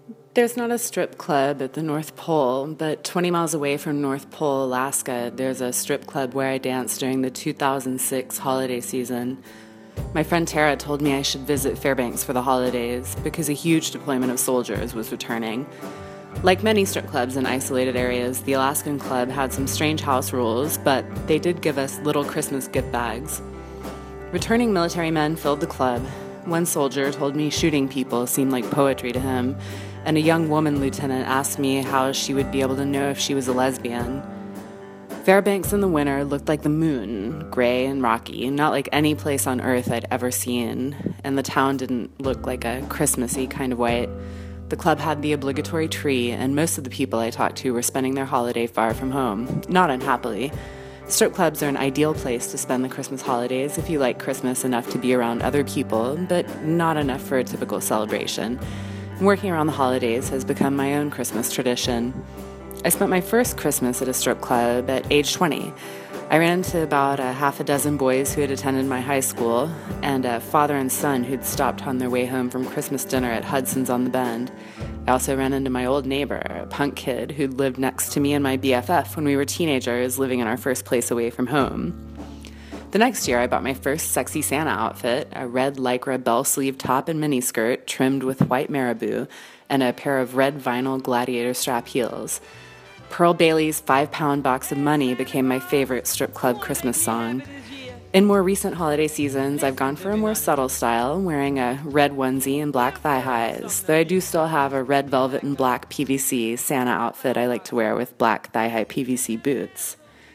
There's not a strip club at the North Pole, but 20 miles away from North Pole, Alaska, there's a strip club where I danced during the 2006 holiday season. My friend Tara told me I should visit Fairbanks for the holidays because a huge deployment of soldiers was returning. Like many strip clubs in isolated areas, the Alaskan club had some strange house rules, but they did give us little Christmas gift bags. Returning military men filled the club. One soldier told me shooting people seemed like poetry to him, and a young woman lieutenant asked me how she would be able to know if she was a lesbian. Fairbanks in the winter looked like the moon, gray and rocky, not like any place on Earth I'd ever seen, and the town didn't look like a Christmassy kind of white. The club had the obligatory tree, and most of the people I talked to were spending their holiday far from home, not unhappily. Strip clubs are an ideal place to spend the Christmas holidays if you like Christmas enough to be around other people, but not enough for a typical celebration. Working around the holidays has become my own Christmas tradition. I spent my first Christmas at a strip club at age 20. I ran into about a half a dozen boys who had attended my high school, and a father and son who'd stopped on their way home from Christmas dinner at Hudson's on the Bend. I also ran into my old neighbor, a punk kid who'd lived next to me and my BFF when we were teenagers living in our first place away from home. The next year, I bought my first sexy Santa outfit, a red lycra bell-sleeve top and miniskirt trimmed with white marabou, and a pair of red vinyl gladiator strap heels. Pearl Bailey's 5-pound box of money became my favorite strip club Christmas song. In more recent holiday seasons, I've gone for a more subtle style, wearing a red onesie and black thigh highs, though I do still have a red velvet and black PVC Santa outfit I like to wear with black thigh-high PVC boots.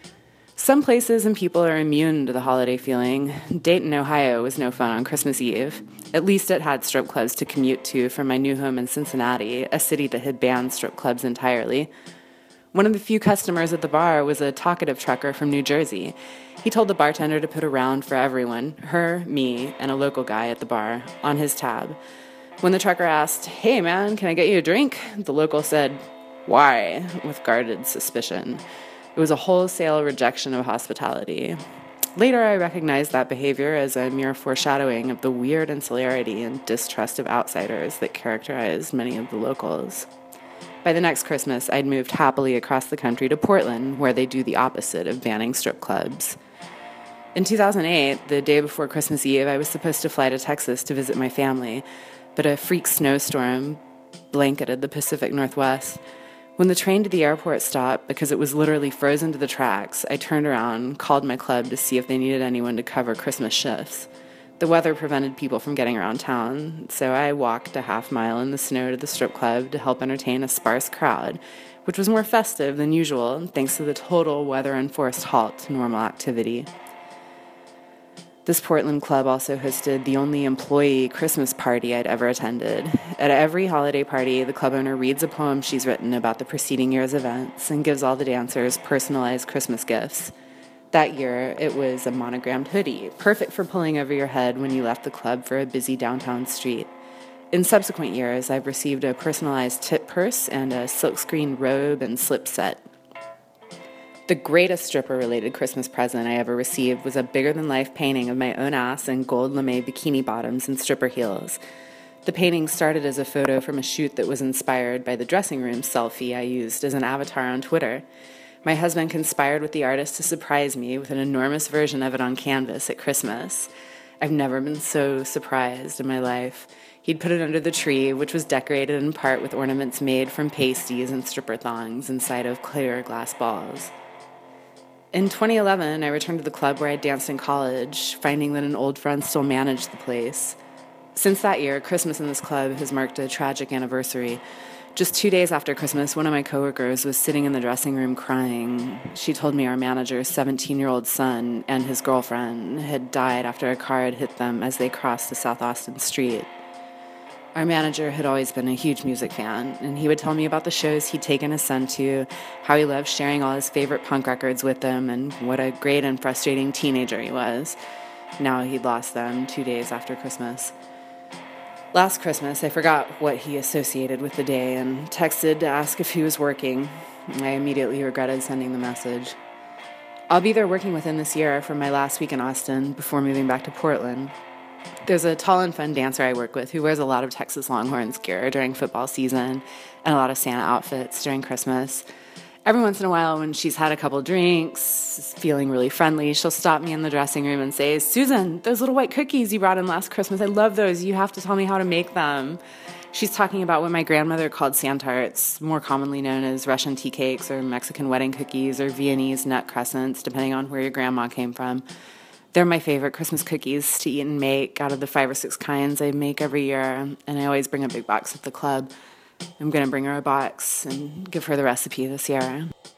Some places and people are immune to the holiday feeling. Dayton, Ohio was no fun on Christmas Eve. At least it had strip clubs to commute to from my new home in Cincinnati, a city that had banned strip clubs entirely. One of the few customers at the bar was a talkative trucker from New Jersey. He told the bartender to put a round for everyone, her, me, and a local guy at the bar, on his tab. When the trucker asked, "Hey man, can I get you a drink?" the local said, "Why?" with guarded suspicion. It was a wholesale rejection of hospitality. Later, I recognized that behavior as a mere foreshadowing of the weird insularity and distrust of outsiders that characterized many of the locals. By the next Christmas, I'd moved happily across the country to Portland, where they do the opposite of banning strip clubs. In 2008, the day before Christmas Eve, I was supposed to fly to Texas to visit my family, but a freak snowstorm blanketed the Pacific Northwest. When the train to the airport stopped, because it was literally frozen to the tracks, I turned around, called my club to see if they needed anyone to cover Christmas shifts. The weather prevented people from getting around town, so I walked a half-mile in the snow to the strip club to help entertain a sparse crowd, which was more festive than usual, thanks to the total weather-enforced halt to normal activity. This Portland club also hosted the only employee Christmas party I'd ever attended. At every holiday party, the club owner reads a poem she's written about the preceding year's events and gives all the dancers personalized Christmas gifts. That year, it was a monogrammed hoodie, perfect for pulling over your head when you left the club for a busy downtown street. In subsequent years, I've received a personalized tip purse and a silkscreen robe and slip set. The greatest stripper-related Christmas present I ever received was a bigger-than-life painting of my own ass in gold lame bikini bottoms and stripper heels. The painting started as a photo from a shoot that was inspired by the dressing room selfie I used as an avatar on Twitter. My husband conspired with the artist to surprise me with an enormous version of it on canvas at Christmas. I've never been so surprised in my life. He'd put it under the tree, which was decorated in part with ornaments made from pasties and stripper thongs inside of clear glass balls. In 2011, I returned to the club where I danced in college, finding that an old friend still managed the place. Since that year, Christmas in this club has marked a tragic anniversary. Just 2 days after Christmas, one of my coworkers was sitting in the dressing room crying. She told me our manager's 17-year-old son and his girlfriend had died after a car had hit them as they crossed the South Austin street. Our manager had always been a huge music fan, and he would tell me about the shows he'd taken his son to, how he loved sharing all his favorite punk records with them, and what a great and frustrating teenager he was. Now he'd lost them 2 days after Christmas. Last Christmas, I forgot what he associated with the day and texted to ask if he was working. I immediately regretted sending the message. I'll be there working with him this year for my last week in Austin before moving back to Portland. There's a tall and fun dancer I work with who wears a lot of Texas Longhorns gear during football season and a lot of Santa outfits during Christmas. Every once in a while, when she's had a couple drinks, feeling really friendly, she'll stop me in the dressing room and say, "Susan, those little white cookies you brought in last Christmas, I love those. You have to tell me how to make them." She's talking about what my grandmother called Santarts, more commonly known as Russian tea cakes or Mexican wedding cookies or Viennese nut crescents, depending on where your grandma came from. They're my favorite Christmas cookies to eat and make out of the 5 or 6 kinds I make every year, and I always bring a big box at the club. I'm going to bring her a box and give her the recipe this year.